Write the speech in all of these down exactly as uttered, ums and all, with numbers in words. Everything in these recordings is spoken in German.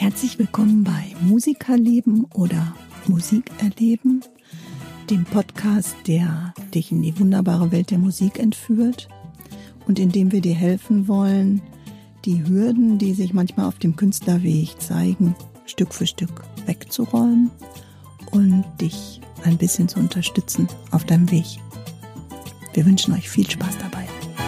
Herzlich willkommen bei Musikerleben oder Musik erleben, dem Podcast, der dich in die wunderbare Welt der Musik entführt und in dem wir dir helfen wollen, die Hürden, die sich manchmal auf dem Künstlerweg zeigen, Stück für Stück wegzuräumen und dich ein bisschen zu unterstützen auf deinem Weg. Wir wünschen euch viel Spaß dabei.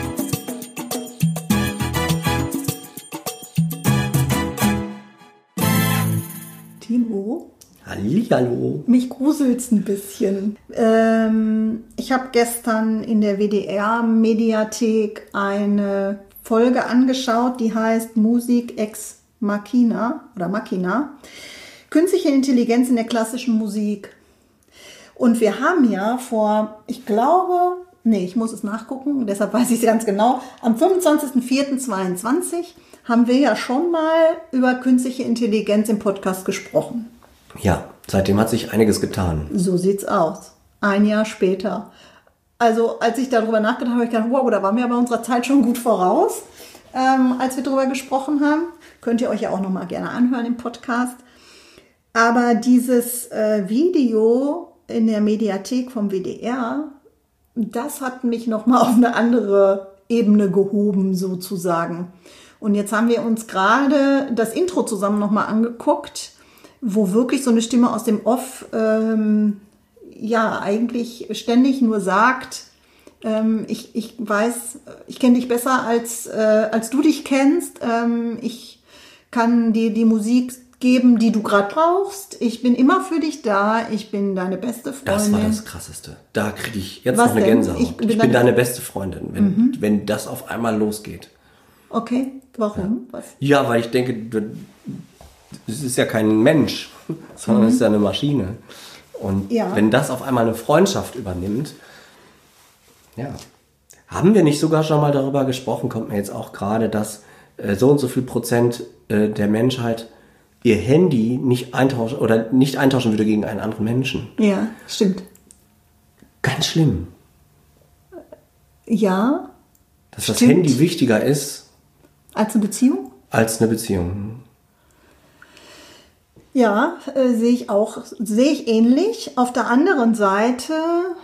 Timo? Hallihallo. Mich gruselt's ein bisschen. Ähm, ich habe gestern in der W D R-Mediathek eine Folge angeschaut, die heißt Musik ex Machina oder Machina. Künstliche Intelligenz in der klassischen Musik. Und wir haben ja vor, ich glaube, nee, ich muss es nachgucken, deshalb weiß ich es ganz genau, am fünfundzwanzigster vierter zweiundzwanzig haben wir ja schon mal über künstliche Intelligenz im Podcast gesprochen. Ja, seitdem hat sich einiges getan. So sieht's aus. Ein Jahr später. Also als ich darüber nachgedacht habe, habe ich gedacht, wow, da waren wir aber unserer Zeit schon gut voraus, ähm, als wir darüber gesprochen haben. Könnt ihr euch ja auch nochmal gerne anhören im Podcast. Aber dieses äh, Video in der Mediathek vom W D R, das hat mich nochmal auf eine andere Ebene gehoben, sozusagen. Und jetzt haben wir uns gerade das Intro zusammen nochmal angeguckt, wo wirklich so eine Stimme aus dem Off ähm, ja eigentlich ständig nur sagt, ähm, ich, ich weiß, ich kenne dich besser als, äh, als du dich kennst. Ähm, ich kann dir die Musik geben, die du gerade brauchst. Ich bin immer für dich da. Ich bin deine beste Freundin. Das war das Krasseste. Da kriege ich jetzt Was noch eine denn? Gänsehaut. Ich bin, ich bin deine, deine beste Freundin, wenn, mhm. wenn das auf einmal losgeht. Okay, warum? Ja, Was? ja, weil ich denke, es ist ja kein Mensch, sondern es mhm. ist ja eine Maschine. Und ja. wenn das auf einmal eine Freundschaft übernimmt, ja. Haben wir nicht sogar schon mal darüber gesprochen, kommt mir jetzt auch gerade, dass äh, so und so viel Prozent äh, der Menschheit ihr Handy nicht eintauschen oder nicht eintauschen würde gegen einen anderen Menschen. Ja, stimmt. Ganz schlimm. Ja. Dass stimmt. Das Handy wichtiger ist als eine Beziehung? Als eine Beziehung. Ja, äh, sehe ich auch, sehe ich ähnlich. Auf der anderen Seite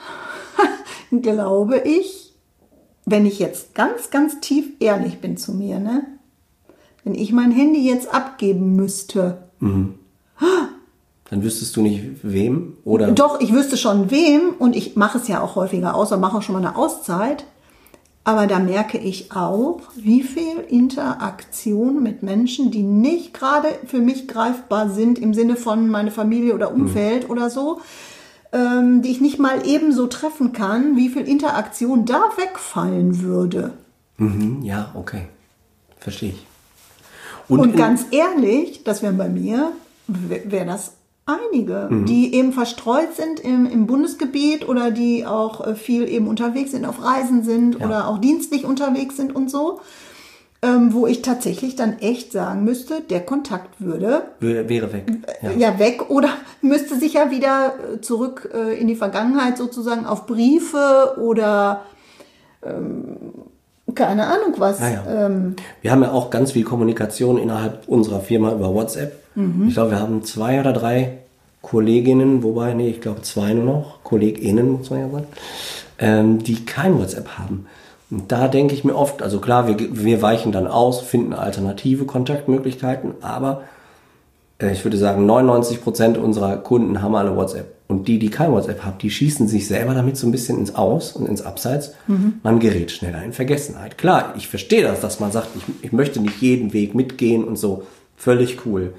glaube ich, wenn ich jetzt ganz, ganz tief ehrlich bin zu mir, ne? Wenn ich mein Handy jetzt abgeben müsste. Mhm. Dann wüsstest du nicht wem, oder? Doch, ich wüsste schon wem und ich mache es ja auch häufiger aus und mache auch schon mal eine Auszeit. Aber da merke ich auch, wie viel Interaktion mit Menschen, die nicht gerade für mich greifbar sind, im Sinne von meine Familie oder Umfeld mhm. oder so, ähm, die ich nicht mal ebenso treffen kann, wie viel Interaktion da wegfallen würde. Mhm, ja, okay. Verstehe ich. Und, und ganz ehrlich, das wären bei mir, wäre das einige, mhm. die eben verstreut sind im, im Bundesgebiet oder die auch viel eben unterwegs sind, auf Reisen sind ja. oder auch dienstlich unterwegs sind und so, ähm, wo ich tatsächlich dann echt sagen müsste, der Kontakt würde... Wäre, wäre weg. Ja. ja, weg oder müsste sich ja wieder zurück äh, in die Vergangenheit sozusagen auf Briefe oder... Ähm, keine Ahnung was. Ja, ja. Ähm, wir haben ja auch ganz viel Kommunikation innerhalb unserer Firma über WhatsApp. Mhm. Ich glaube, wir haben zwei oder drei Kolleginnen, wobei, nee, ich glaube zwei nur noch, KollegInnen, muss man ja sagen, ähm, die kein WhatsApp haben. Und da denke ich mir oft, also klar, wir, wir weichen dann aus, finden alternative Kontaktmöglichkeiten, aber äh, ich würde sagen, neunundneunzig Prozent unserer Kunden haben alle WhatsApp. Und die, die kein WhatsApp haben, die schießen sich selber damit so ein bisschen ins Aus und ins Abseits. Mhm. Man gerät schneller in Vergessenheit. Klar, ich verstehe das, dass man sagt, ich, ich möchte nicht jeden Weg mitgehen und so. Völlig cool.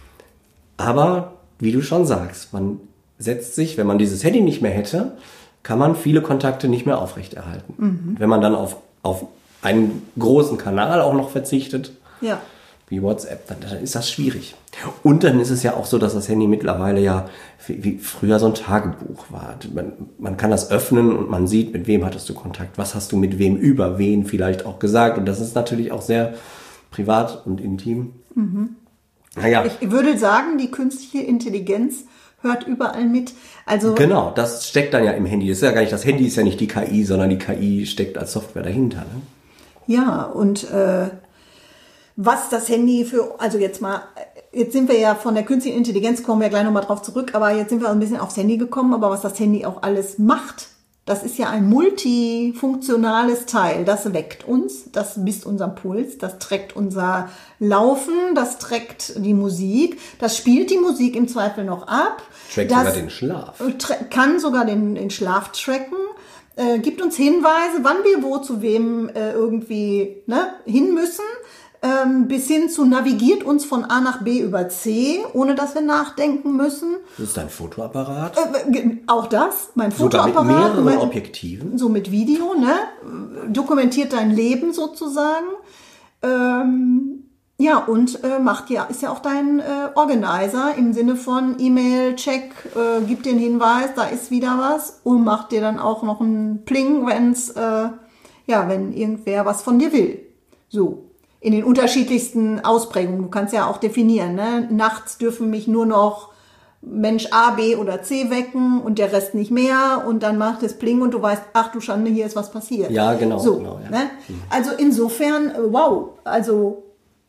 Aber, wie du schon sagst, man setzt sich, wenn man dieses Handy nicht mehr hätte, kann man viele Kontakte nicht mehr aufrechterhalten. Mhm. Wenn man dann auf, auf einen großen Kanal auch noch verzichtet, ja. wie WhatsApp, dann, dann ist das schwierig. Und dann ist es ja auch so, dass das Handy mittlerweile ja wie, wie früher so ein Tagebuch war. Man, man kann das öffnen und man sieht, mit wem hattest du Kontakt, was hast du mit wem über wen vielleicht auch gesagt. Und das ist natürlich auch sehr privat und intim. Mhm. Naja. Ich würde sagen, die künstliche Intelligenz hört überall mit. Also genau, das steckt dann ja im Handy. Das ist ja gar nicht, das Handy ist ja nicht die K I, sondern die K I steckt als Software dahinter. Ne? Ja, und äh, was das Handy für, also jetzt mal Jetzt sind wir ja von der künstlichen Intelligenz, kommen wir gleich nochmal drauf zurück, aber jetzt sind wir ein bisschen aufs Handy gekommen, aber was das Handy auch alles macht, das ist ja ein multifunktionales Teil. Das weckt uns, das misst unseren Puls, das trackt unser Laufen, das trackt die Musik, das spielt die Musik im Zweifel noch ab. Trackt sogar den Schlaf. Kann sogar den, den Schlaf tracken, äh, gibt uns Hinweise, wann wir wo zu wem äh, irgendwie ne, hin müssen. Ähm, bis hin zu navigiert uns von A nach B über C, ohne dass wir nachdenken müssen. Das ist dein Fotoapparat? Äh, auch das, mein Sogar Fotoapparat. mit mehreren mein, Objektiven? So mit Video, ne? Dokumentiert dein Leben sozusagen. Ähm, ja, und äh, macht ja, ist ja auch dein äh, Organizer im Sinne von E-Mail, Check, äh, gibt dir einen Hinweis, da ist wieder was und macht dir dann auch noch einen Pling, wenn's, äh, ja, wenn irgendwer was von dir will. So. In den unterschiedlichsten Ausprägungen. Du kannst ja auch definieren, ne? Nachts dürfen mich nur noch Mensch A, B oder C wecken und der Rest nicht mehr und dann macht es Pling und du weißt, ach du Schande, hier ist was passiert. Ja, genau. So, genau ja. Ne? Also insofern, wow, also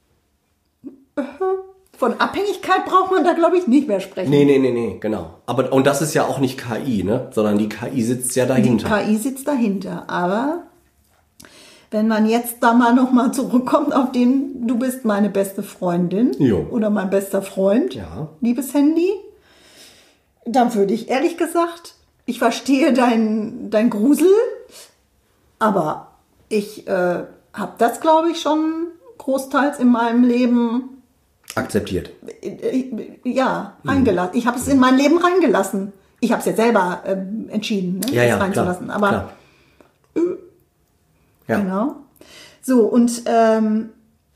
von Abhängigkeit braucht man da, glaube ich, nicht mehr sprechen. Nee, nee, nee, nee, genau. Aber, und das ist ja auch nicht K I, ne? Sondern die K I sitzt ja dahinter. Die K I sitzt dahinter, aber wenn man jetzt da mal nochmal zurückkommt auf den, du bist meine beste Freundin jo. oder mein bester Freund, ja. liebes Handy, dann würde ich ehrlich gesagt, ich verstehe dein, dein Grusel, aber ich äh, habe das, glaube ich, schon großteils in meinem Leben akzeptiert. Äh, ja, eingelassen. Ich habe es in mein Leben reingelassen. Ich habe es jetzt selber äh, entschieden, ne, ja, ja, es reinzulassen. Klar, aber klar. Ja. Genau. So, und ähm,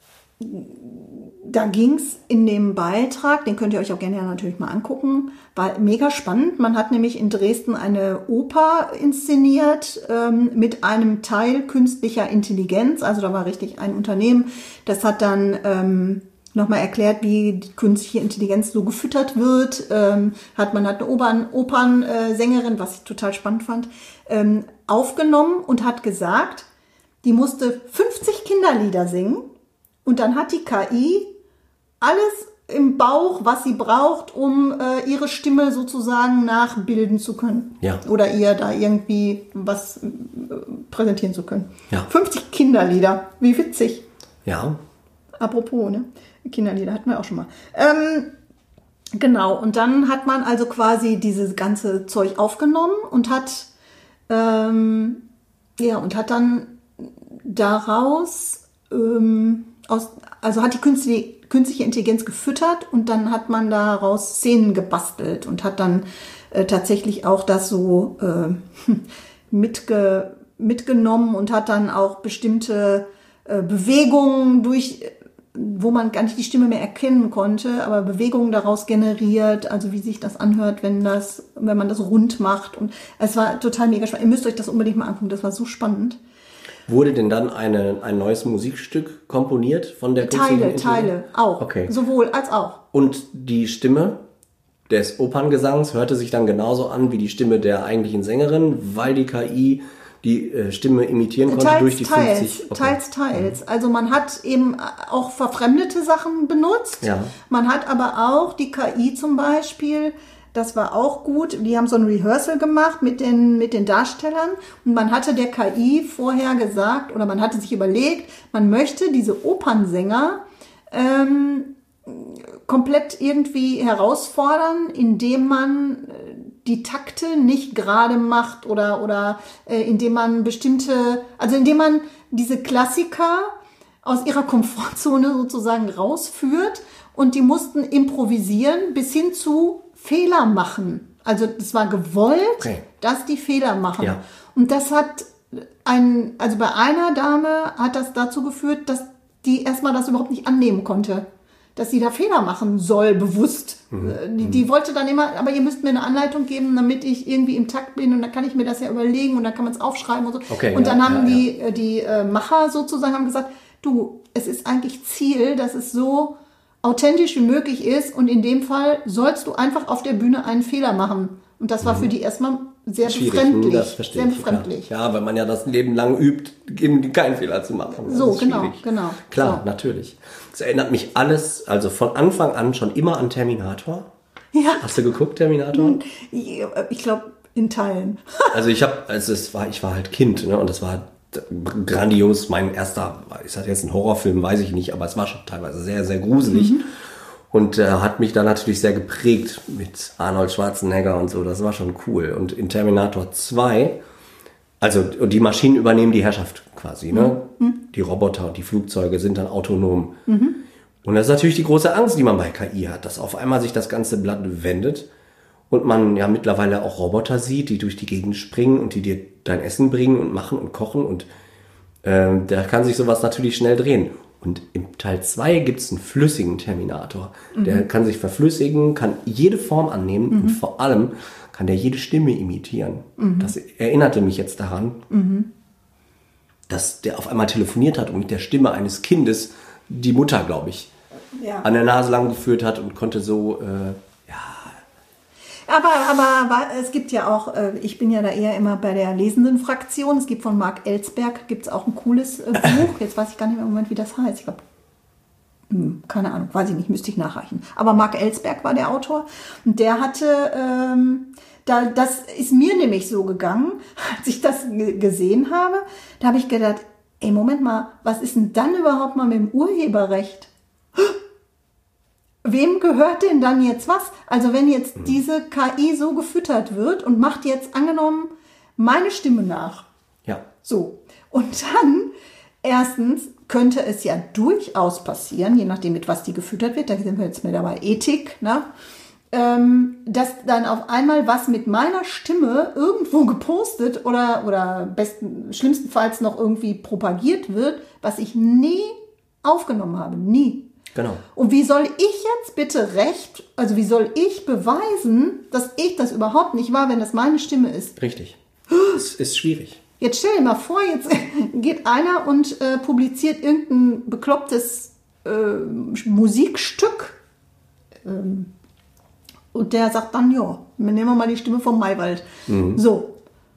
da ging es in dem Beitrag, den könnt ihr euch auch gerne ja natürlich mal angucken, war mega spannend. Man hat nämlich in Dresden eine Oper inszeniert ähm, mit einem Teil künstlicher Intelligenz. Also da war richtig ein Unternehmen, das hat dann ähm, nochmal erklärt, wie die künstliche Intelligenz so gefüttert wird. Ähm, hat man hat eine Opern, Opernsängerin, was ich total spannend fand, ähm, aufgenommen und hat gesagt, die musste fünfzig Kinderlieder singen und dann hat die K I alles im Bauch, was sie braucht, um äh, ihre Stimme sozusagen nachbilden zu können. Ja. Oder ihr da irgendwie was äh, präsentieren zu können. Ja. fünfzig Kinderlieder, wie witzig. Ja. Apropos, ne? Kinderlieder hatten wir auch schon mal. Ähm, genau, und dann hat man also quasi dieses ganze Zeug aufgenommen und hat ähm, ja, und hat dann daraus, ähm, aus, also hat die künstliche, künstliche Intelligenz gefüttert und dann hat man daraus Szenen gebastelt und hat dann äh, tatsächlich auch das so äh, mitge, mitgenommen und hat dann auch bestimmte äh, Bewegungen durch, wo man gar nicht die Stimme mehr erkennen konnte, aber Bewegungen daraus generiert, also wie sich das anhört, wenn das, wenn man das rund macht. Und es war total mega spannend. Ihr müsst euch das unbedingt mal angucken, das war so spannend. Wurde denn dann eine, ein neues Musikstück komponiert von der Teile, Teile, auch. Okay. Sowohl als auch. Und die Stimme des Operngesangs hörte sich dann genauso an wie die Stimme der eigentlichen Sängerin, weil die K I die äh, Stimme imitieren konnte teils, durch die teils, fünfzig. Okay. Teils, teils. Also man hat eben auch verfremdete Sachen benutzt. Ja. Man hat aber auch die K I zum Beispiel, das war auch gut, die haben so ein Rehearsal gemacht mit den, mit den Darstellern und man hatte der K I vorher gesagt oder man hatte sich überlegt, man möchte diese Opernsänger ähm, komplett irgendwie herausfordern, indem man die Takte nicht gerade macht oder, oder äh, indem man bestimmte, also indem man diese Klassiker aus ihrer Komfortzone sozusagen rausführt und die mussten improvisieren bis hin zu Fehler machen. Also das war gewollt, okay, dass die Fehler machen. Ja. Und das hat ein, also bei einer Dame hat das dazu geführt, dass die erstmal das überhaupt nicht annehmen konnte, dass sie da Fehler machen soll, bewusst. Mhm. Die, die wollte dann immer, aber ihr müsst mir eine Anleitung geben, damit ich irgendwie im Takt bin und dann kann ich mir das ja überlegen und dann kann man es aufschreiben und so. Okay, und dann ja, haben ja, die, ja. die äh, Macher sozusagen haben gesagt, du, es ist eigentlich Ziel, dass es so authentisch wie möglich ist. Und in dem Fall sollst du einfach auf der Bühne einen Fehler machen. Und das war mhm. für die erstmal sehr Schwierig, befremdlich. Das verstehe sehr ich, befremdlich. Ja. ja, weil man ja das Leben lang übt, eben keinen Fehler zu machen. Das so, genau, schwierig. genau. Klar, so. natürlich. Es erinnert mich alles, also von Anfang an schon immer an Terminator. Ja. Hast du geguckt, Terminator? Ich glaube, in Teilen. Also ich habe, also es war, ich war halt Kind, ne, und das war grandios. Mein erster, ist das jetzt ein Horrorfilm, weiß ich nicht, aber es war schon teilweise sehr, sehr gruselig. Mhm. Und äh, hat mich dann natürlich sehr geprägt mit Arnold Schwarzenegger und so. Das war schon cool. Und in Terminator zwei, also die Maschinen übernehmen die Herrschaft quasi. Ne? Mhm. Die Roboter und die Flugzeuge sind dann autonom. Mhm. Und das ist natürlich die große Angst, die man bei K I hat, dass auf einmal sich das ganze Blatt wendet und man ja mittlerweile auch Roboter sieht, die durch die Gegend springen und die dir dein Essen bringen und machen und kochen. Und äh, da kann sich sowas natürlich schnell drehen. Und im Teil zwei gibt es einen flüssigen Terminator. Mhm. Der kann sich verflüssigen, kann jede Form annehmen mhm. und vor allem kann der jede Stimme imitieren. Mhm. Das erinnerte mich jetzt daran, mhm. dass der auf einmal telefoniert hat und mit der Stimme eines Kindes die Mutter, glaube ich, ja. an der Nase lang geführt hat und konnte so... Äh, Aber, aber es gibt ja auch, ich bin ja da eher immer bei der lesenden Fraktion. Es gibt von Mark Ellsberg, gibt es auch ein cooles Buch. Jetzt weiß ich gar nicht mehr im Moment, wie das heißt. Ich glaube, keine Ahnung, weiß ich nicht, müsste ich nachreichen. Aber Mark Ellsberg war der Autor. Und der hatte, ähm, da, das ist mir nämlich so gegangen, als ich das g- gesehen habe. Da habe ich gedacht, ey, Moment mal, was ist denn dann überhaupt mal mit dem Urheberrecht? Wem gehört denn dann jetzt was? Also wenn jetzt mhm. diese K I so gefüttert wird und macht jetzt angenommen meine Stimme nach. Ja. So. Und dann, erstens, könnte es ja durchaus passieren, je nachdem mit was die gefüttert wird, da sind wir jetzt mit dabei Ethik, ne? Ähm, dass dann auf einmal was mit meiner Stimme irgendwo gepostet oder, oder besten, schlimmstenfalls noch irgendwie propagiert wird, was ich nie aufgenommen habe. Nie. Genau. Und wie soll ich jetzt bitte recht, also wie soll ich beweisen, dass ich das überhaupt nicht war, wenn das meine Stimme ist? Richtig. Es ist schwierig. Jetzt stell dir mal vor, jetzt geht einer und äh, publiziert irgendein beklopptes äh, Musikstück ähm, und der sagt dann, ja, nehmen wir mal die Stimme vom Maywald. Mhm. So.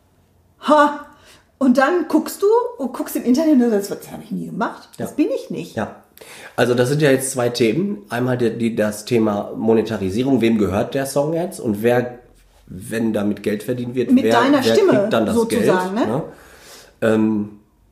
Ha! Und dann guckst du und guckst im Internet und sagst, das habe ich nie gemacht. Das ja. bin ich nicht. Ja. Also das sind ja jetzt zwei Themen. Einmal die, die, das Thema Monetarisierung. Wem gehört der Song jetzt? Und wer, wenn damit Geld verdient wird, mit wer, deiner wer Stimme kriegt dann das sozusagen, Geld? Ne? Ne? Ähm,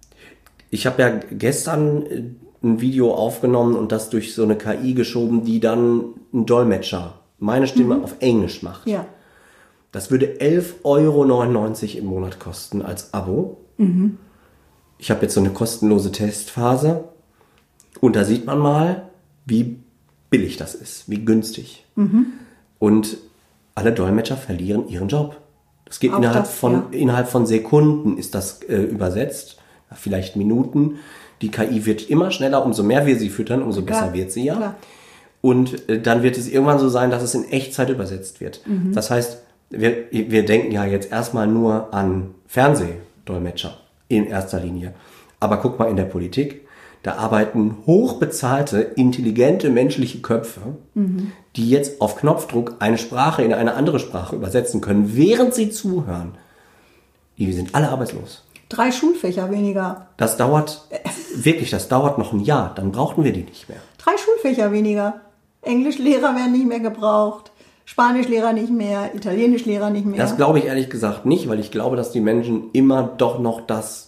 ich habe ja gestern ein Video aufgenommen und das durch so eine K I geschoben, die dann einen Dolmetscher, meine Stimme mhm. auf Englisch macht. Ja. Das würde elf Euro neunundneunzig im Monat kosten als Abo. Mhm. Ich habe jetzt so eine kostenlose Testphase. Und da sieht man mal, wie billig das ist, wie günstig. Mhm. Und alle Dolmetscher verlieren ihren Job. Das geht Auch innerhalb, das, von, ja. innerhalb von Sekunden ist das äh, übersetzt, vielleicht Minuten. Die K I wird immer schneller, umso mehr wir sie füttern, umso Klar. besser wird sie ja. Klar. Und äh, dann wird es irgendwann so sein, dass es in Echtzeit übersetzt wird. Mhm. Das heißt, wir, wir denken ja jetzt erstmal nur an Fernsehdolmetscher in erster Linie. Aber guck mal in der Politik. Da arbeiten hochbezahlte, intelligente menschliche Köpfe, mhm. die jetzt auf Knopfdruck eine Sprache in eine andere Sprache übersetzen können, während sie zuhören. Die sind alle arbeitslos. Drei Schulfächer weniger. Das dauert, wirklich, das dauert noch ein Jahr. Dann brauchten wir die nicht mehr. Drei Schulfächer weniger. Englischlehrer werden nicht mehr gebraucht. Spanischlehrer nicht mehr. Italienischlehrer nicht mehr. Das glaube ich ehrlich gesagt nicht, weil ich glaube, dass die Menschen immer doch noch das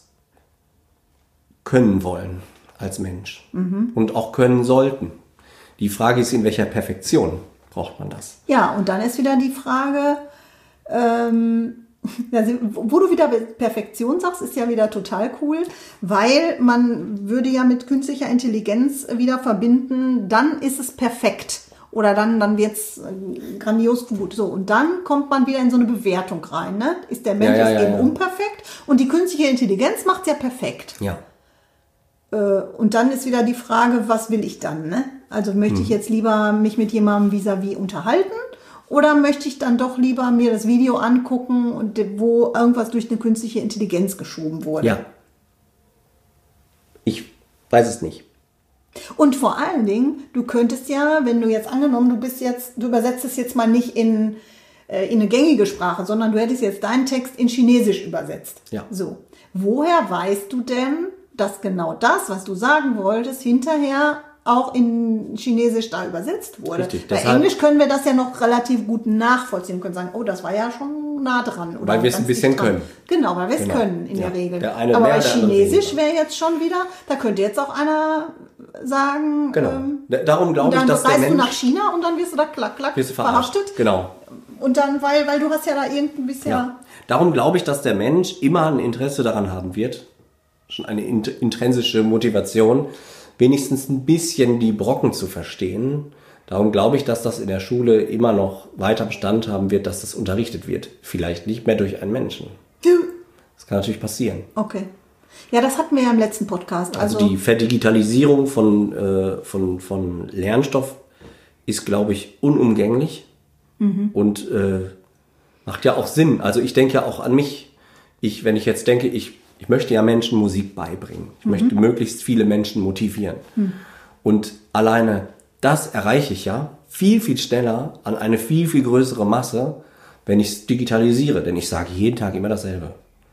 können wollen. Als Mensch. Mhm. Und auch können sollten. Die Frage ist, in welcher Perfektion braucht man das? Ja, und dann ist wieder die Frage, ähm, also, wo du wieder Perfektion sagst, ist ja wieder total cool, weil man würde ja mit künstlicher Intelligenz wieder verbinden, dann ist es perfekt. Oder dann, dann wird es grandios gut. So, und dann kommt man wieder in so eine Bewertung rein. Ne? Ist der Mensch ja, ja, ist ja, eben ja. unperfekt und die künstliche Intelligenz macht es ja perfekt. Ja. Und dann ist wieder die Frage, was will ich dann? Ne? Also möchte ich jetzt lieber mich mit jemandem vis-à-vis unterhalten oder möchte ich dann doch lieber mir das Video angucken, und wo irgendwas durch eine künstliche Intelligenz geschoben wurde? Ja. Ich weiß es nicht. Und vor allen Dingen, du könntest ja, wenn du jetzt angenommen, du bist jetzt, du übersetzt es jetzt mal nicht in, äh, in eine gängige Sprache, sondern du hättest jetzt deinen Text in Chinesisch übersetzt. Ja. So. Woher weißt du denn, dass genau das, was du sagen wolltest, hinterher auch in Chinesisch da übersetzt wurde? Richtig, Bei deshalb- Englisch können wir das ja noch relativ gut nachvollziehen und können sagen, oh, das war ja schon nah dran. Oder Weil wir es ganz ein bisschen dicht dran. können. Genau, weil wir es Genau. können in Ja. der Regel. Der eine Aber mehr, bei der andere Chinesisch weniger. wäre jetzt schon wieder, da könnte jetzt auch einer sagen, Genau. ähm, Da- Darum glaube und ich, dann dass der reist du nach Mensch... China und dann wirst du da klack, klack Wirst du verarscht. verhaftet. Genau. Und dann, weil, weil du hast ja da irgendein bisschen... Ja. Darum glaube ich, dass der Mensch immer ein Interesse daran haben wird, schon eine int- intrinsische Motivation, wenigstens ein bisschen die Brocken zu verstehen. Darum glaube ich, dass das in der Schule immer noch weiter Bestand haben wird, dass das unterrichtet wird. Vielleicht nicht mehr durch einen Menschen. Das kann natürlich passieren. Okay. Ja, das hatten wir ja im letzten Podcast. Also, Also, die Verdigitalisierung von, äh, von, von Lernstoff ist, glaube ich, unumgänglich und äh, macht ja auch Sinn. Also ich denke ja auch an mich. Ich, wenn ich jetzt denke, ich, ich möchte ja Menschen Musik beibringen. Ich möchte möglichst viele Menschen motivieren. Und alleine das erreiche ich ja viel, viel schneller an eine viel, viel größere Masse, wenn ich es digitalisiere. Denn ich sage jeden Tag immer dasselbe.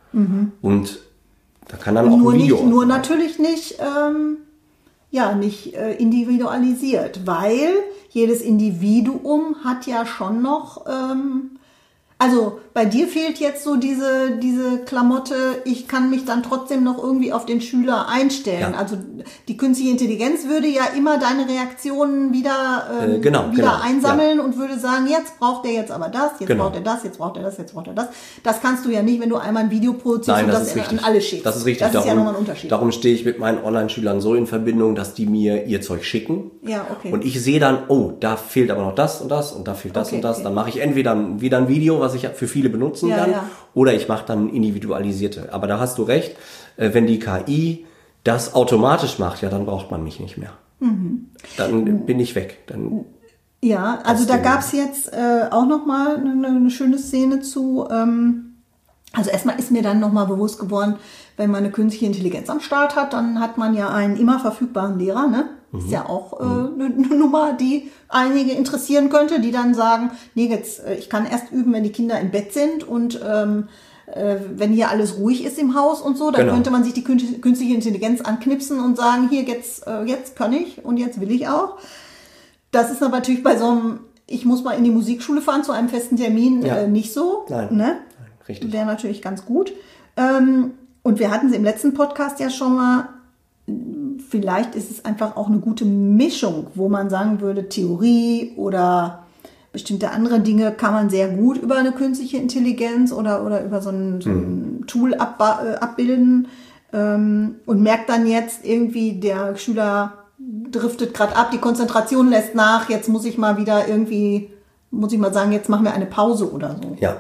Und da kann dann auch nur ein Video... nicht, nur natürlich nicht, ähm, ja, nicht äh, individualisiert, weil jedes Individuum hat ja schon noch, ähm, also bei dir fehlt jetzt so diese, diese Klamotte, ich kann mich dann trotzdem noch irgendwie auf den Schüler einstellen. Ja. Also die künstliche Intelligenz würde ja immer deine Reaktionen wieder, ähm, Äh, genau, wieder genau, einsammeln und würde sagen, jetzt braucht er jetzt aber das, jetzt Genau. braucht er das, jetzt braucht er das, jetzt braucht er das. Das kannst du ja nicht, wenn du einmal ein Video produzierst Nein, und das das ist in- richtig. an alle schickst. Das ist richtig. Das ist darum, ja nochmal ein Unterschied. Darum stehe ich mit meinen Online-Schülern so in Verbindung, dass die mir ihr Zeug schicken. Ja, okay. Und ich sehe dann, oh, da fehlt aber noch das und das und da fehlt das Okay, und das. okay. Dann mache ich entweder ein- wieder ein Video, was ich für viele benutzen Ja, kann, ja. oder ich mache dann individualisierte. Aber da hast du recht, äh, wenn die K I das automatisch macht, ja, dann braucht man mich nicht mehr. Mhm. Dann bin ich weg. Dann Ja, also Aus da dem- gab's jetzt äh, auch nochmal eine, eine schöne Szene zu. Ähm, also erstmal ist mir dann nochmal bewusst geworden, wenn man eine künstliche Intelligenz am Start hat, dann hat man ja einen immer verfügbaren Lehrer, ne? Ist ja auch äh, eine, eine Nummer, die einige interessieren könnte, die dann sagen, nee, jetzt, äh, ich kann erst üben, wenn die Kinder im Bett sind und ähm, äh, wenn hier alles ruhig ist im Haus und so, dann Genau. könnte man sich die kün- künstliche Intelligenz anknipsen und sagen, hier, jetzt, äh, jetzt kann ich und jetzt will ich auch. Das ist aber natürlich bei so einem, ich muss mal in die Musikschule fahren zu einem festen Termin, Ja. äh, nicht so. Nein. Ne? Nein, richtig. Wäre natürlich ganz gut. Ähm, und wir hatten sie im letzten Podcast ja schon mal, vielleicht ist es einfach auch eine gute Mischung, wo man sagen würde, Theorie oder bestimmte andere Dinge kann man sehr gut über eine künstliche Intelligenz oder, oder über so ein, so ein Tool abba- äh, abbilden ähm, und merkt dann jetzt irgendwie, der Schüler driftet gerade ab, die Konzentration lässt nach, jetzt muss ich mal wieder irgendwie, muss ich mal sagen, jetzt machen wir eine Pause oder so. Ja,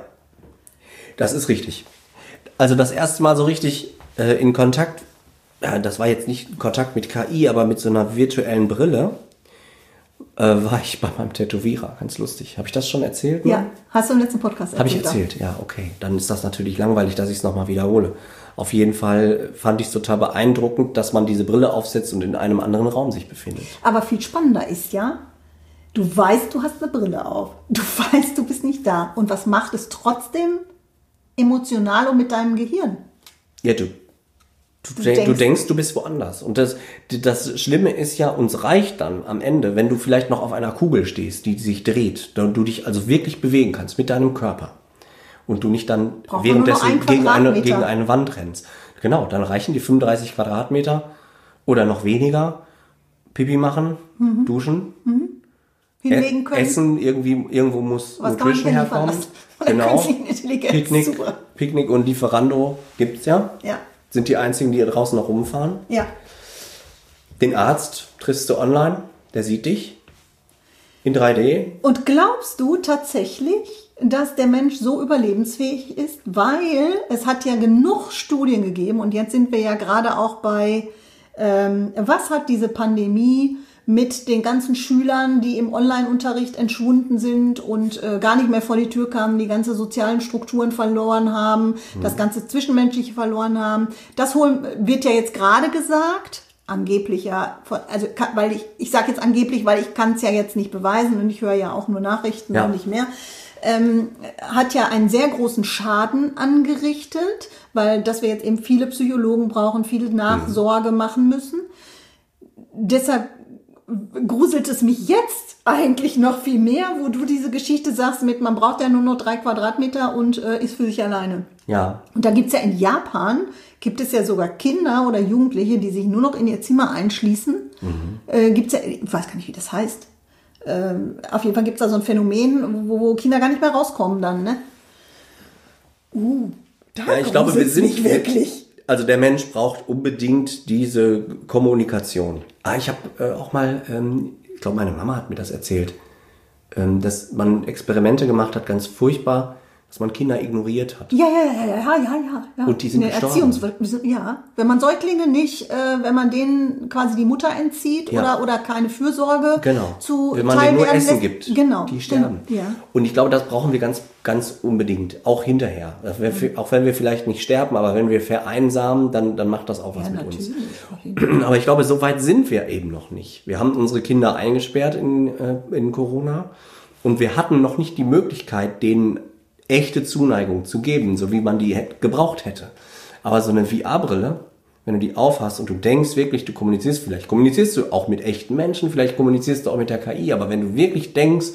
das ist richtig. Also das erste Mal so richtig äh, in Kontakt, ja, das war jetzt nicht Kontakt mit K I, aber mit so einer virtuellen Brille, äh, war ich bei meinem Tätowierer. Ganz lustig. Habe ich das schon erzählt? Ja, hast du im letzten Podcast Habe ich erzählt, erzählt, ja, okay. Dann ist das natürlich langweilig, dass ich es nochmal wiederhole. Auf jeden Fall fand ich es total beeindruckend, dass man diese Brille aufsetzt und in einem anderen Raum sich befindet. Aber viel spannender ist ja, du weißt, du hast eine Brille auf. Du weißt, du bist nicht da. Und was macht es trotzdem emotional und mit deinem Gehirn? Ja, du, du, Du denk, du denkst- denkst, du bist woanders. Und das, das Schlimme ist ja, uns reicht dann am Ende, wenn du vielleicht noch auf einer Kugel stehst, die sich dreht, und du dich also wirklich bewegen kannst mit deinem Körper. Und du nicht dann Braucht man nur noch währenddessen einen gegen eine, Quadratmeter. gegen eine Wand rennst. Genau, dann reichen die fünfunddreißig Quadratmeter oder noch weniger. Pipi machen, duschen, Hinlegen e- können. essen, irgendwie, irgendwo muss Was kann man Nutrition denn liefern herkommen. lassen? Von der Genau. künstlichen Intelligenz. Picknick, Super. Picknick und Lieferando gibt's ja. Ja, Sind die einzigen, die hier draußen noch rumfahren. ja. Den Arzt triffst du online, der sieht dich in drei D. Und glaubst du tatsächlich, dass der Mensch so überlebensfähig ist? Weil es hat ja genug Studien gegeben und jetzt sind wir ja gerade auch bei, ähm, was hat diese Pandemie mit den ganzen Schülern, die im Online-Unterricht entschwunden sind und äh, gar nicht mehr vor die Tür kamen, die ganze sozialen Strukturen verloren haben, das ganze Zwischenmenschliche verloren haben. Das holen, wird ja jetzt gerade gesagt, angeblich ja, von, also weil ich, ich sage jetzt angeblich, weil ich kann es ja jetzt nicht beweisen und ich höre ja auch nur Nachrichten ja. und nicht mehr, ähm, hat ja einen sehr großen Schaden angerichtet, weil dass wir jetzt eben viele Psychologen brauchen, viele Nachsorge mhm. machen müssen. Deshalb gruselt es mich jetzt eigentlich noch viel mehr, wo du diese Geschichte sagst mit, man braucht ja nur noch drei Quadratmeter und äh, ist für sich alleine. Ja. Und da gibt's ja in Japan, gibt es ja sogar Kinder oder Jugendliche, die sich nur noch in ihr Zimmer einschließen. Mhm. Äh, gibt's ja, ich weiß gar nicht, wie das heißt. Ähm, auf jeden Fall gibt's da so ein Phänomen, wo, wo Kinder gar nicht mehr rauskommen dann, ne? Uh, da ja, ich glaube, wir sind nicht wirklich. Also der Mensch braucht unbedingt diese Kommunikation. Ah, ich habe äh, auch mal, ähm, ich glaube, meine Mama hat mir das erzählt, ähm, dass man Experimente gemacht hat, ganz furchtbar, dass man Kinder ignoriert hat. Ja, ja, ja, ja, ja, ja, ja. Und die sind gestorben. Erziehungs- ja, wenn man Säuglinge nicht, äh, wenn man denen quasi die Mutter entzieht ja. oder oder keine Fürsorge genau. zu wenn man denen nur Essen lässt, gibt, genau, die sterben. Genau, ja. Und ich glaube, das brauchen wir ganz, ganz unbedingt, auch hinterher. Mhm. Auch wenn wir vielleicht nicht sterben, aber wenn wir vereinsamen, dann, dann macht das auch was ja, mit uns. Aber ich glaube, so weit sind wir eben noch nicht. Wir haben unsere Kinder eingesperrt in, äh, in Corona und wir hatten noch nicht die Möglichkeit, denen echte Zuneigung zu geben, so wie man die gebraucht hätte. Aber so eine V R-Brille, wenn du die aufhast und du denkst wirklich, du kommunizierst, vielleicht kommunizierst du auch mit echten Menschen, vielleicht kommunizierst du auch mit der K I, aber wenn du wirklich denkst,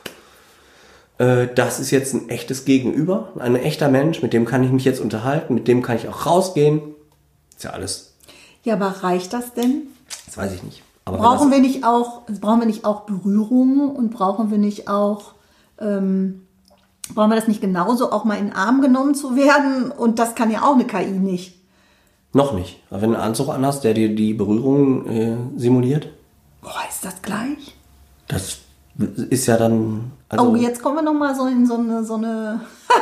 äh, das ist jetzt ein echtes Gegenüber, ein echter Mensch, mit dem kann ich mich jetzt unterhalten, mit dem kann ich auch rausgehen, ist ja alles. Ja, aber reicht das denn? Das weiß ich nicht. Aber brauchen wir nicht auch, brauchen wir nicht auch Berührungen und brauchen wir nicht auch ähm, Brauchen wir das nicht genauso, auch mal in den Arm genommen zu werden? Und das kann ja auch eine K I nicht. Noch nicht. Aber wenn du einen Anzug anhast, der dir die Berührung äh, simuliert? Boah, ist das gleich? Das ist ja dann... Also oh, jetzt kommen wir nochmal so in so eine... So eine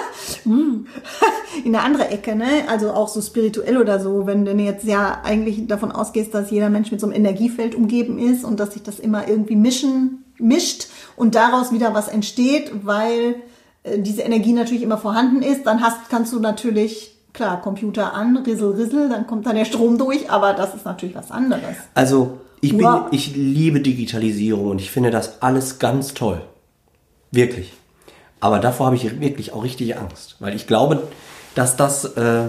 in eine andere Ecke, ne? Also auch so spirituell oder so. Wenn du jetzt ja eigentlich davon ausgehst, dass jeder Mensch mit so einem Energiefeld umgeben ist und dass sich das immer irgendwie mischen, mischt und daraus wieder was entsteht, weil... diese Energie natürlich immer vorhanden ist, dann hast, kannst du natürlich, klar, Computer an, rissel, rissel, dann kommt dann der Strom durch, aber das ist natürlich was anderes. Also, ich bin, wow. ich liebe Digitalisierung und ich finde das alles ganz toll. Wirklich. Aber davor habe ich wirklich auch richtig Angst, weil ich glaube, dass das, äh,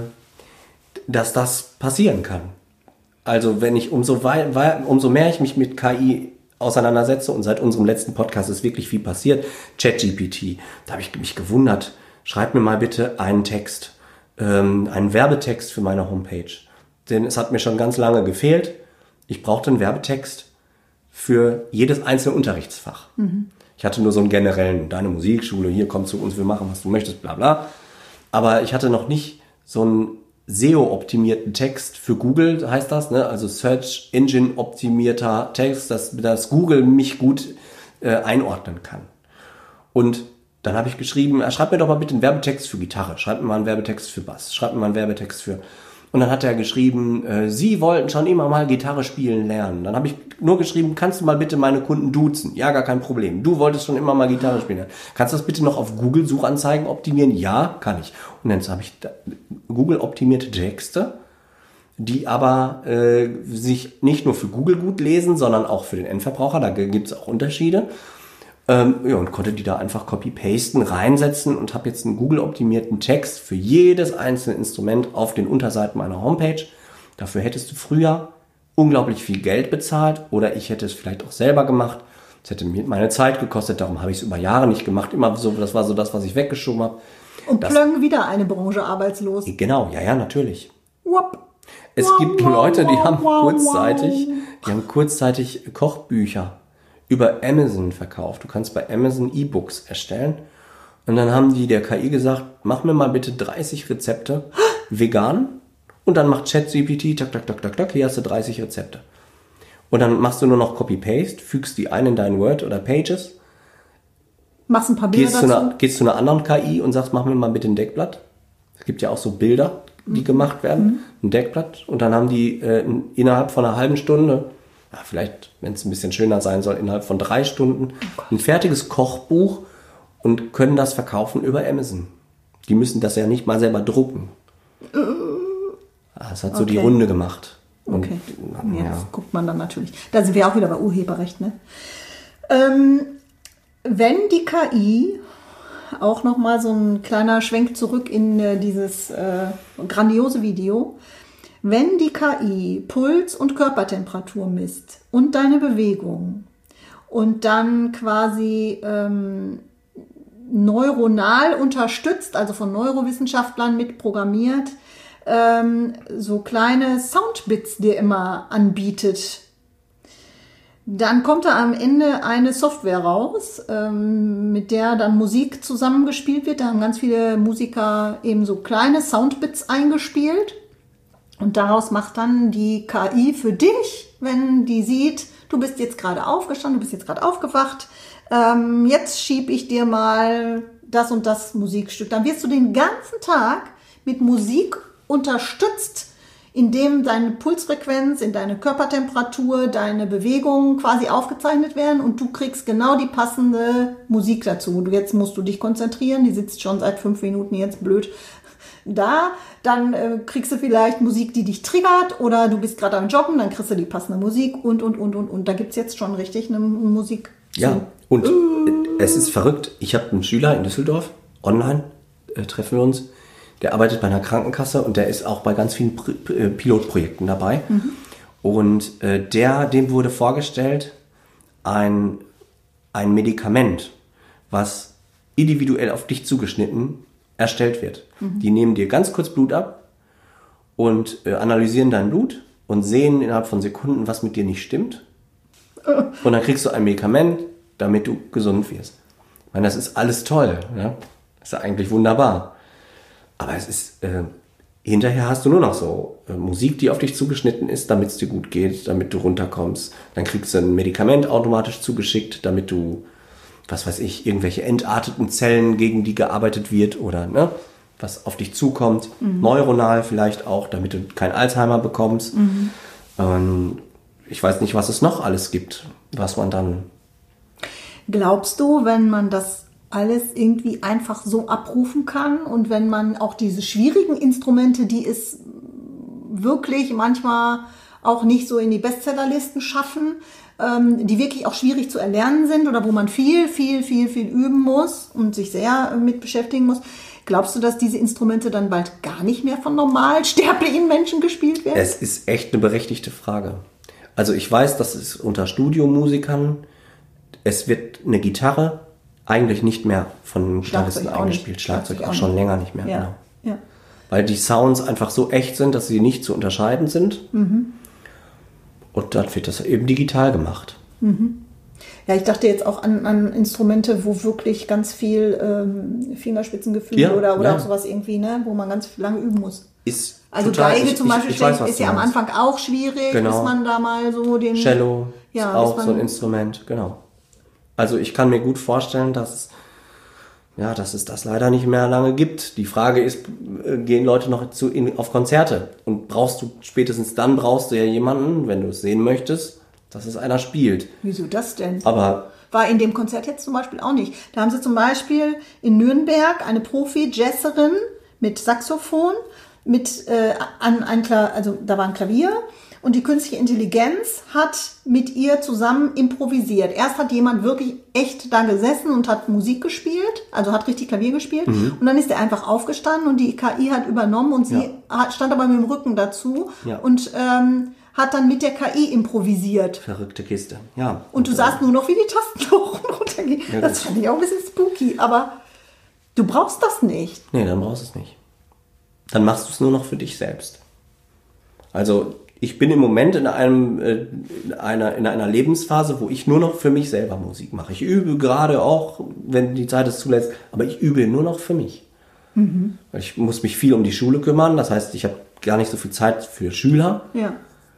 dass das passieren kann. Also, wenn ich umso, wei- wei- umso mehr ich mich mit K I auseinandersetze und seit unserem letzten Podcast ist wirklich viel passiert. ChatGPT, da habe ich mich gewundert. Schreib mir mal bitte einen Text, ähm, einen Werbetext für meine Homepage. Denn es hat mir schon ganz lange gefehlt. Ich brauchte einen Werbetext für jedes einzelne Unterrichtsfach. Mhm. Ich hatte nur so einen generellen, deine Musikschule, hier komm zu uns, wir machen, was du möchtest, bla bla. Aber ich hatte noch nicht so einen S E O-optimierten Text für Google, heißt das, ne? Also Search Engine optimierter Text, dass, dass Google mich gut äh, einordnen kann. Und dann habe ich geschrieben, äh, schreib mir doch mal bitte einen Werbetext für Gitarre, schreib mir mal einen Werbetext für Bass, schreib mir mal einen Werbetext für... Und dann hat er geschrieben, äh, Sie wollten schon immer mal Gitarre spielen lernen. Dann habe ich nur geschrieben, kannst du mal bitte meine Kunden duzen? Ja, gar kein Problem. Du wolltest schon immer mal Gitarre spielen lernen. Kannst du das bitte noch auf Google Suchanzeigen optimieren? Ja, kann ich. Und dann habe ich Google optimierte Texte, die aber äh, sich nicht nur für Google gut lesen, sondern auch für den Endverbraucher. Da gibt es auch Unterschiede. Ähm, ja, und konnte die da einfach copy-pasten, reinsetzen und habe jetzt einen Google-optimierten Text für jedes einzelne Instrument auf den Unterseiten meiner Homepage. Dafür hättest du früher unglaublich viel Geld bezahlt oder ich hätte es vielleicht auch selber gemacht. Das hätte mir meine Zeit gekostet, darum habe ich es über Jahre nicht gemacht. Immer so, das war so das, was ich weggeschoben habe. Und plöng wieder eine Branche arbeitslos. Genau, ja, ja, natürlich. Wop. Es wow, gibt wow, Leute, die wow, haben wow, kurzzeitig, wow. die haben kurzzeitig Kochbücher über Amazon verkauft. Du kannst bei Amazon E-Books erstellen. Und dann haben die der K I gesagt, mach mir mal bitte dreißig Rezepte vegan. Und dann macht ChatGPT, tak, tak, tak, tak, tak, hier hast du dreißig Rezepte. Und dann machst du nur noch Copy-Paste, fügst die ein in dein Word oder Pages. Machst ein paar Bilder gehst dazu. Zu einer, gehst zu einer anderen K I und sagst, mach mir mal bitte ein Deckblatt. Es gibt ja auch so Bilder, die mhm. gemacht werden. Mhm. Ein Deckblatt. Und dann haben die äh, innerhalb von einer halben Stunde, ja, vielleicht, wenn es ein bisschen schöner sein soll, innerhalb von drei Stunden oh ein fertiges Kochbuch und können das verkaufen über Amazon. Die müssen das ja nicht mal selber drucken. Das hat so okay. die Runde gemacht. Okay. Und, ja, ja. das guckt man dann natürlich. Da sind wir auch wieder bei Urheberrecht, ne? Ähm, wenn die K I, auch nochmal so ein kleiner Schwenk zurück in äh, dieses äh, grandiose Video, wenn die K I Puls und Körpertemperatur misst und deine Bewegung und dann quasi ähm, neuronal unterstützt, also von Neurowissenschaftlern mit programmiert, ähm, so kleine Soundbits dir immer anbietet, dann kommt da am Ende eine Software raus, ähm, mit der dann Musik zusammengespielt wird. Da haben ganz viele Musiker eben so kleine Soundbits eingespielt. Und daraus macht dann die K I für dich, wenn die sieht, du bist jetzt gerade aufgestanden, du bist jetzt gerade aufgewacht, ähm, jetzt schiebe ich dir mal das und das Musikstück. Dann wirst du den ganzen Tag mit Musik unterstützt, indem deine Pulsfrequenz, in deine Körpertemperatur, deine Bewegungen quasi aufgezeichnet werden und du kriegst genau die passende Musik dazu. Jetzt musst du dich konzentrieren, die sitzt schon seit fünf Minuten jetzt blöd da, dann äh, kriegst du vielleicht Musik, die dich triggert oder du bist gerade am Joggen, dann kriegst du die passende Musik und, und, und, und, und. Da gibt's jetzt schon richtig eine Musik. Ja, und uh. es ist verrückt. Ich habe einen Schüler in Düsseldorf, online äh, treffen wir uns, der arbeitet bei einer Krankenkasse und der ist auch bei ganz vielen P- äh, Pilotprojekten dabei. Mhm. Und äh, der, dem wurde vorgestellt, ein, ein Medikament, was individuell auf dich zugeschnitten erstellt wird. Mhm. Die nehmen dir ganz kurz Blut ab und äh, analysieren dein Blut und sehen innerhalb von Sekunden, was mit dir nicht stimmt. Uh. Und dann kriegst du ein Medikament, damit du gesund wirst. Ich meine, das ist alles toll. Ja? Das ist ja eigentlich wunderbar. Aber es ist, äh, hinterher hast du nur noch so äh, Musik, die auf dich zugeschnitten ist, damit es dir gut geht, damit du runterkommst. Dann kriegst du ein Medikament automatisch zugeschickt, damit du, was weiß ich, irgendwelche entarteten Zellen, gegen die gearbeitet wird oder ne, was auf dich zukommt. Mhm. Neuronal vielleicht auch, damit du kein Alzheimer bekommst. Mhm. Ähm, ich weiß nicht, was es noch alles gibt, was man dann... Glaubst du, wenn man das alles irgendwie einfach so abrufen kann und wenn man auch diese schwierigen Instrumente, die es wirklich manchmal auch nicht so in die Bestsellerlisten schaffen, ähm, die wirklich auch schwierig zu erlernen sind oder wo man viel, viel, viel, viel üben muss und sich sehr mit beschäftigen muss, glaubst du, dass diese Instrumente dann bald gar nicht mehr von normal sterblichen Menschen gespielt werden? Es ist echt eine berechtigte Frage. Also ich weiß, dass es unter Studiomusikern, es wird eine Gitarre eigentlich nicht mehr von Gitarristen eingespielt. Schlagzeug, Schlagzeug auch, auch schon länger nicht mehr. Ja. Genau. Ja. Weil die Sounds einfach so echt sind, dass sie nicht zu unterscheiden sind. Mhm. Und dann wird das eben digital gemacht. Mhm. Ja, ich dachte jetzt auch an, an Instrumente, wo wirklich ganz viel ähm, Fingerspitzengefühl ja, oder, oder ja. auch sowas irgendwie, ne, wo man ganz lange üben muss. Ist also total, Geige ich, zum Beispiel ich, ich weiß, ist ja am Anfang auch schwierig, genau. bis man da mal so den... Cello ja, ist auch so ein Instrument, genau. Also ich kann mir gut vorstellen, dass, ja, dass es das leider nicht mehr lange gibt. Die Frage ist, gehen Leute noch zu, in, auf Konzerte? Und brauchst du, spätestens dann brauchst du ja jemanden, wenn du es sehen möchtest, dass es einer spielt. Wieso das denn? Aber war in dem Konzert jetzt zum Beispiel auch nicht. Da haben sie zum Beispiel in Nürnberg eine Profi-Jazzerin mit Saxophon, mit äh, an ein Kla- also da war ein Klavier und die künstliche Intelligenz hat mit ihr zusammen improvisiert. Erst hat jemand wirklich echt da gesessen und hat Musik gespielt, also hat richtig Klavier gespielt mhm. und dann ist er einfach aufgestanden und die K I hat übernommen und sie ja. hat, stand aber mit dem Rücken dazu ja. und ähm, hat dann mit der K I improvisiert. Verrückte Kiste, ja. Und, und du sahst nur noch, wie die Tasten hoch und runter gehen. Ja, das fand ich auch ein bisschen spooky, aber du brauchst das nicht. Nee, dann brauchst du es nicht. Dann machst du es nur noch für dich selbst. Also ich bin im Moment in einem äh, in einer in einer Lebensphase, wo ich nur noch für mich selber Musik mache. Ich übe gerade auch, wenn die Zeit es zulässt, aber ich übe nur noch für mich. Mhm. Weil ich muss mich viel um die Schule kümmern. Das heißt, ich habe gar nicht so viel Zeit für Schüler. Ja.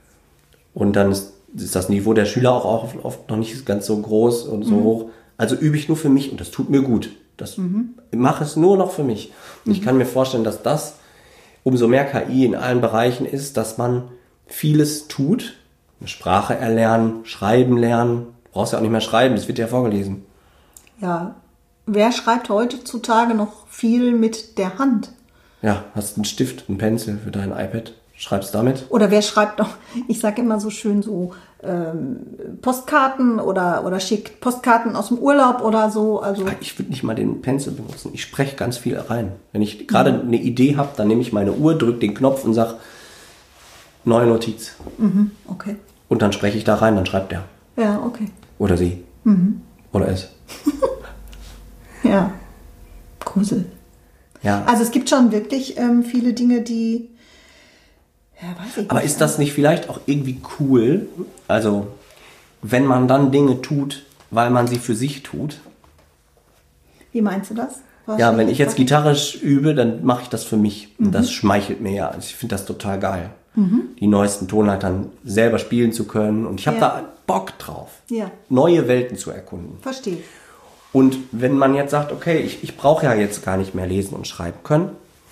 Und dann ist, ist das Niveau der Schüler auch oft, oft noch nicht ganz so groß und so mhm. hoch. Also übe ich nur für mich und das tut mir gut. Das mhm. Ich mache es nur noch für mich. Und mhm. ich kann mir vorstellen, dass das umso mehr K I in allen Bereichen ist, dass man vieles tut. Eine Sprache erlernen, schreiben lernen. Du brauchst ja auch nicht mehr schreiben, das wird ja vorgelesen. Ja, wer schreibt heutzutage noch viel mit der Hand? Ja, hast einen Stift, einen Pencil für dein iPad. schreibst damit. Oder wer schreibt noch, ich sage immer so schön so ähm, Postkarten oder, oder schickt Postkarten aus dem Urlaub oder so. Also Ich würde nicht mal den Pencil benutzen. Ich spreche ganz viel rein. Wenn ich gerade mhm. eine Idee habe, dann nehme ich meine Uhr, drücke den Knopf und sage, neue Notiz. Mhm. Okay. Und dann spreche ich da rein, dann schreibt er. Ja, okay. Oder sie. Mhm. Oder es. Ja. Grusel. Ja. Also es gibt schon wirklich ähm, viele Dinge, die... Ja, weiß ich Aber nicht. ist das nicht vielleicht auch irgendwie cool? Also, wenn man dann Dinge tut, weil man sie für sich tut. Wie meinst du das? Was ja, wenn ich jetzt Gitarre übe, dann mache ich das für mich. Und mhm. das schmeichelt mir ja. Also ich finde das total geil. Mhm. Die neuesten Tonleitern selber spielen zu können. Und ich habe ja. da Bock drauf, ja. neue Welten zu erkunden. Verstehe. Und wenn man jetzt sagt, okay, ich, ich brauche ja jetzt gar nicht mehr lesen und schreiben können.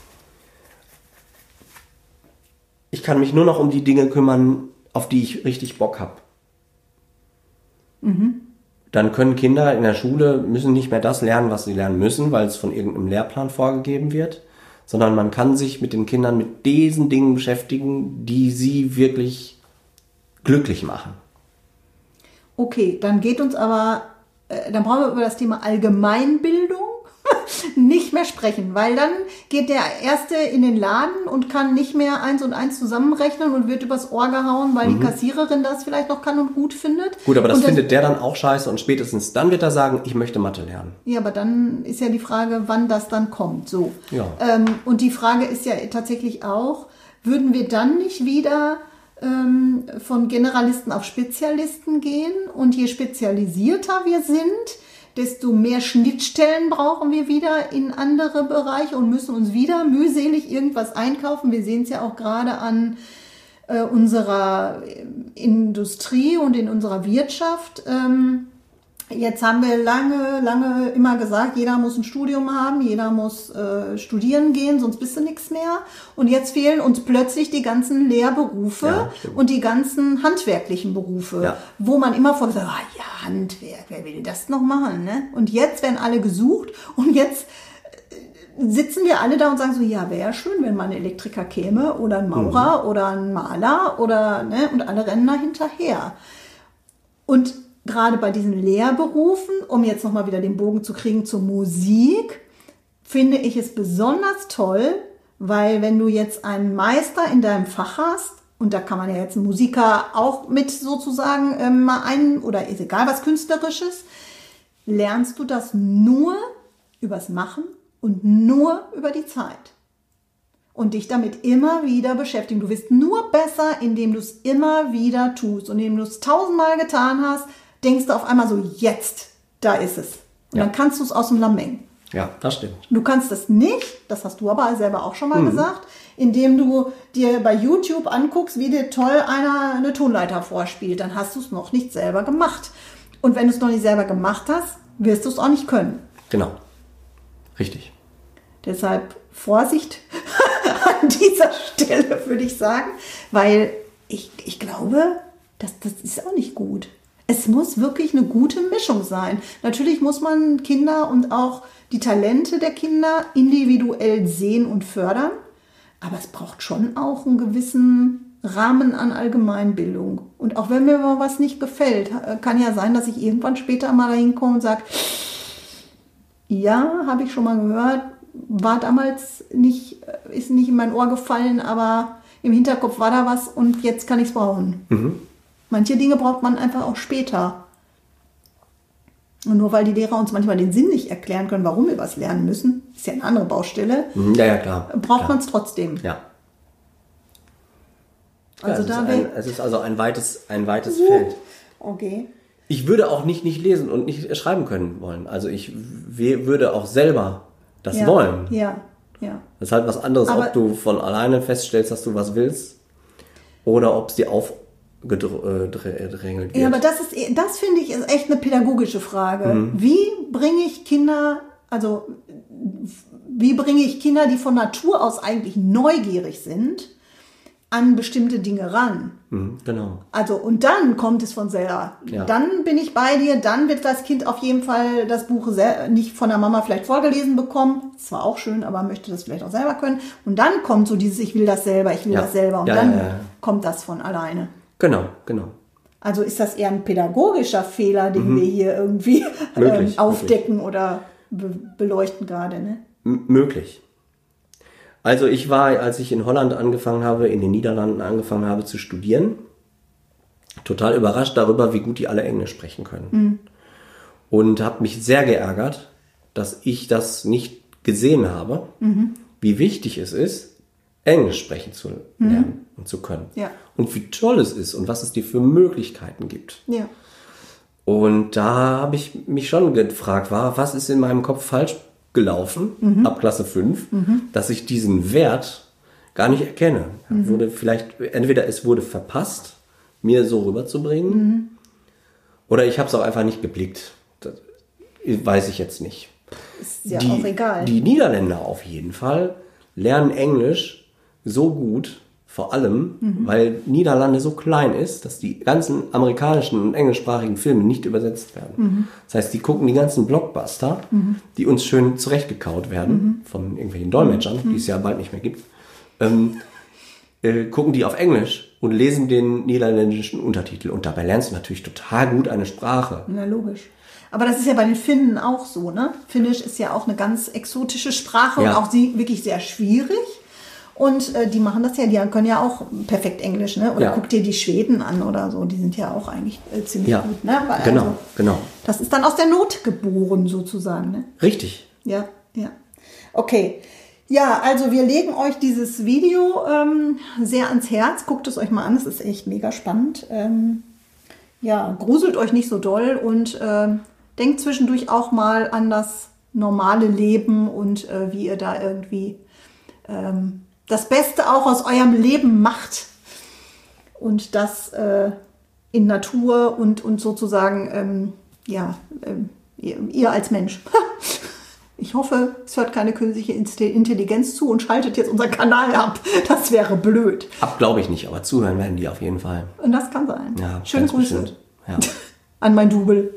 Ich kann mich nur noch um die Dinge kümmern, auf die ich richtig Bock habe. Mhm. Dann können Kinder in der Schule, müssen nicht mehr das lernen, was sie lernen müssen, weil es von irgendeinem Lehrplan vorgegeben wird, sondern man kann sich mit den Kindern mit diesen Dingen beschäftigen, die sie wirklich glücklich machen. Okay, dann geht uns aber, äh, dann brauchen wir über das Thema Allgemeinbildung nicht mehr sprechen, weil dann geht der Erste in den Laden und kann nicht mehr eins und eins zusammenrechnen und wird übers Ohr gehauen, weil mhm. die Kassiererin das vielleicht noch kann und gut findet. Gut, aber das und findet das, der dann auch scheiße und spätestens dann wird er sagen, ich möchte Mathe lernen. Ja, aber dann ist ja die Frage, wann das dann kommt. So. Ja. Ähm, und die Frage ist ja tatsächlich auch, würden wir dann nicht wieder ähm, von Generalisten auf Spezialisten gehen? Und je spezialisierter wir sind, desto mehr Schnittstellen brauchen wir wieder in andere Bereiche und müssen uns wieder mühselig irgendwas einkaufen. Wir sehen es ja auch gerade an äh, unserer Industrie und in unserer Wirtschaft. Ähm, jetzt haben wir lange, lange immer gesagt, jeder muss ein Studium haben, jeder muss äh, studieren gehen, sonst bist du nichts mehr. Und jetzt fehlen uns plötzlich die ganzen Lehrberufe ja, und die ganzen handwerklichen Berufe, ja. wo man immer vorher sagt, ah, ja, Handwerk, wer will das noch machen? Ne? Und jetzt werden alle gesucht und jetzt sitzen wir alle da und sagen so, ja, wäre ja schön, wenn mal ein Elektriker käme oder ein Maurer mhm. oder ein Maler oder, ne, und alle rennen da hinterher. Und gerade bei diesen Lehrberufen, um jetzt nochmal wieder den Bogen zu kriegen zur Musik, finde ich es besonders toll, weil wenn du jetzt einen Meister in deinem Fach hast, und da kann man ja jetzt einen Musiker auch mit sozusagen ähm, mal ein, oder ist egal was Künstlerisches, lernst du das nur übers Machen und nur über die Zeit. Und dich damit immer wieder beschäftigen. Du wirst nur besser, indem du es immer wieder tust. Und indem du es tausendmal getan hast, denkst du auf einmal so, jetzt, da ist es. Und ja. dann kannst du es aus dem Lameng. Ja, das stimmt. Du kannst das nicht, das hast du aber selber auch schon mal mhm. gesagt, indem du dir bei YouTube anguckst, wie dir toll einer eine Tonleiter vorspielt. Dann hast du es noch nicht selber gemacht. Und wenn du es noch nicht selber gemacht hast, wirst du es auch nicht können. Genau. Richtig. Deshalb Vorsicht an dieser Stelle, würde ich sagen, weil ich, ich glaube, das, das ist auch nicht gut. Es muss wirklich eine gute Mischung sein. Natürlich muss man Kinder und auch die Talente der Kinder individuell sehen und fördern, aber es braucht schon auch einen gewissen Rahmen an Allgemeinbildung. Und auch wenn mir mal was nicht gefällt, kann ja sein, dass ich irgendwann später mal dahin komme und sage, ja, habe ich schon mal gehört, war damals nicht, ist nicht in mein Ohr gefallen, aber im Hinterkopf war da was und jetzt kann ich es brauchen. Mhm. Manche Dinge braucht man einfach auch später. Und nur weil die Lehrer uns manchmal den Sinn nicht erklären können, warum wir was lernen müssen, ist ja eine andere Baustelle, ja, ja, klar, braucht man es trotzdem. Ja. Also ja, es, da ist ein, es ist also ein weites, ein weites uh, Feld. Okay. Ich würde auch nicht, nicht lesen und nicht schreiben können wollen. Also ich w- würde auch selber das ja, wollen. Ja, ja. Das ist halt was anderes, aber ob du von alleine feststellst, dass du was willst oder ob es dir aufgedrängelt wird. Ja, aber das ist, das finde ich ist echt eine pädagogische Frage. Mhm. Wie bringe ich Kinder, also wie bringe ich Kinder, die von Natur aus eigentlich neugierig sind, an bestimmte Dinge ran. Mhm, genau. Also, und dann kommt es von selber. Ja. Dann bin ich bei dir, dann wird das Kind auf jeden Fall das Buch sel- nicht von der Mama vielleicht vorgelesen bekommen. Das war auch schön, aber möchte das vielleicht auch selber können. Und dann kommt so dieses, ich will das selber, ich will Ja. das selber. Und Ja, dann ja, ja. kommt das von alleine. Genau, genau. Also ist das eher ein pädagogischer Fehler, den wir hier irgendwie ähm, Möglich, aufdecken oder be- beleuchten gerade, ne? M- möglich. Also ich war, als ich in Holland angefangen habe, in den Niederlanden angefangen habe zu studieren, total überrascht darüber, wie gut die alle Englisch sprechen können. Mhm. Und habe mich sehr geärgert, dass ich das nicht gesehen habe, mhm. wie wichtig es ist, Englisch sprechen zu lernen mhm. und zu können. Ja. Und wie toll es ist und was es dir für Möglichkeiten gibt. Ja. Und da habe ich mich schon gefragt, war, was ist in meinem Kopf falsch gelaufen, mhm. ab Klasse fünf, mhm. dass ich diesen Wert gar nicht erkenne. Mhm. Wurde vielleicht, entweder es wurde verpasst, mir so rüberzubringen, mhm. oder ich habe es auch einfach nicht geblickt. Das weiß ich jetzt nicht. Ist ja die, auch egal. Die Niederländer auf jeden Fall lernen Englisch so gut, vor allem, mhm. weil Niederlande so klein ist, dass die ganzen amerikanischen und englischsprachigen Filme nicht übersetzt werden. Mhm. Das heißt, die gucken die ganzen Blockbuster, mhm. die uns schön zurechtgekaut werden, mhm. von irgendwelchen Dolmetschern, mhm. die es ja bald nicht mehr gibt, ähm, äh, gucken die auf Englisch und lesen den niederländischen Untertitel. Und dabei lernst du natürlich total gut eine Sprache. Na, logisch. Aber das ist ja bei den Finnen auch so, ne? Finnisch ist ja auch eine ganz exotische Sprache Ja. und auch sie wirklich sehr schwierig. Und äh, die machen das ja, die können ja auch perfekt Englisch, ne? Oder Ja. guck dir die Schweden an oder so, die sind ja auch eigentlich äh, ziemlich Ja, gut, ne? Weil, genau, also, genau. das ist dann aus der Not geboren sozusagen, ne? Richtig. Ja, ja. Okay. Ja, also wir legen euch dieses Video ähm, sehr ans Herz. Guckt es euch mal an, es ist echt mega spannend. Ähm, ja, gruselt euch nicht so doll und ähm, denkt zwischendurch auch mal an das normale Leben und äh, wie ihr da irgendwie ähm, das Beste auch aus eurem Leben macht. Und das äh, in Natur und, und sozusagen, ähm, ja, ähm, ihr, ihr als Mensch. Ich hoffe, es hört keine künstliche Intelligenz zu und schaltet jetzt unseren Kanal ab. Das wäre blöd. Ab glaube ich nicht, aber zuhören werden die auf jeden Fall. Und das kann sein. Ja, Schöne ganz Grüße bestimmt. Ja. an mein Double.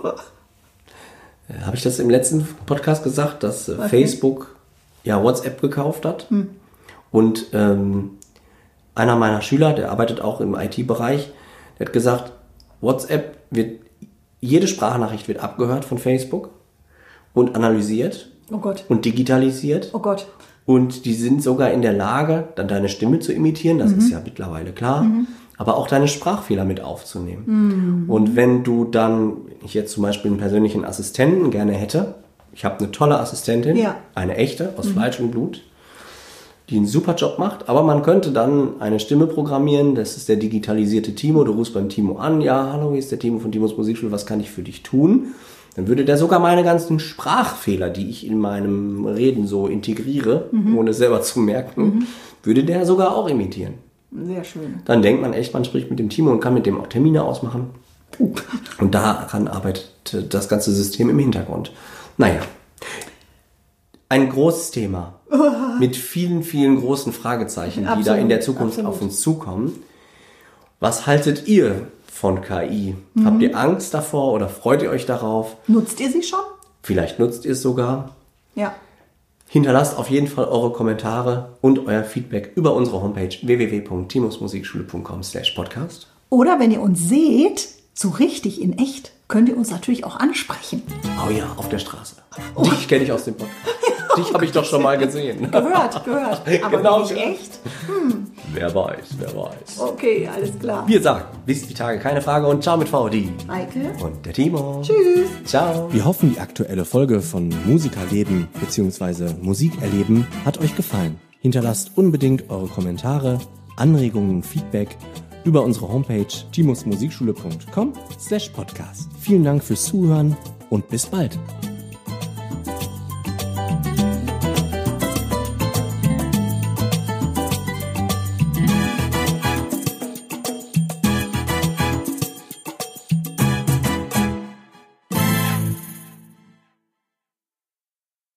Habe ich das im letzten Podcast gesagt, dass äh, Okay. Facebook ja WhatsApp gekauft hat? Hm. Und ähm, einer meiner Schüler, der arbeitet auch im I T-Bereich, der hat gesagt, WhatsApp wird, jede Sprachnachricht wird abgehört von Facebook und analysiert Oh Gott. und digitalisiert. Oh Gott. Und die sind sogar in der Lage, dann deine Stimme zu imitieren, das mhm. ist ja mittlerweile klar, mhm. aber auch deine Sprachfehler mit aufzunehmen. Mhm. Und wenn du dann, ich jetzt zum Beispiel einen persönlichen Assistenten gerne hätte, ich habe eine tolle Assistentin, Ja. eine echte, aus mhm. Fleisch und Blut, die einen super Job macht, aber man könnte dann eine Stimme programmieren, das ist der digitalisierte Timo, du rufst beim Timo an, ja, hallo, hier ist der Timo von Timos Musikschule, was kann ich für dich tun? Dann würde der sogar meine ganzen Sprachfehler, die ich in meinem Reden so integriere, mhm. ohne es selber zu merken, mhm. würde der sogar auch imitieren. Sehr schön. Dann denkt man echt, man spricht mit dem Timo und kann mit dem auch Termine ausmachen. Und daran arbeitet das ganze System im Hintergrund. Naja, ein großes Thema mit vielen, vielen großen Fragezeichen, die Absolut, da in der Zukunft absolut. auf uns zukommen. Was haltet ihr von K I? Mhm. Habt ihr Angst davor oder freut ihr euch darauf? Nutzt ihr sie schon? Vielleicht nutzt ihr es sogar. Ja. Hinterlasst auf jeden Fall eure Kommentare und euer Feedback über unsere Homepage w w w punkt timosmusikschule punkt com slash podcast. Oder wenn ihr uns seht, so richtig in echt, könnt ihr uns natürlich auch ansprechen. Oh ja, auf der Straße. Dich kenne ich aus dem Podcast. Dich habe ich doch schon mal gesehen. Gehört, gehört. Aber Genau, nicht gehört. echt? Hm. Wer weiß, wer weiß. Okay, alles klar. Wir sagen, bis die Tage, keine Frage und ciao mit V D. Eike. Und der Timo. Tschüss. Ciao. Wir hoffen, die aktuelle Folge von Musikerleben bzw. Musikerleben hat euch gefallen. Hinterlasst unbedingt eure Kommentare, Anregungen und Feedback über unsere Homepage timosmusikschule punkt com slash podcast. Vielen Dank fürs Zuhören und bis bald.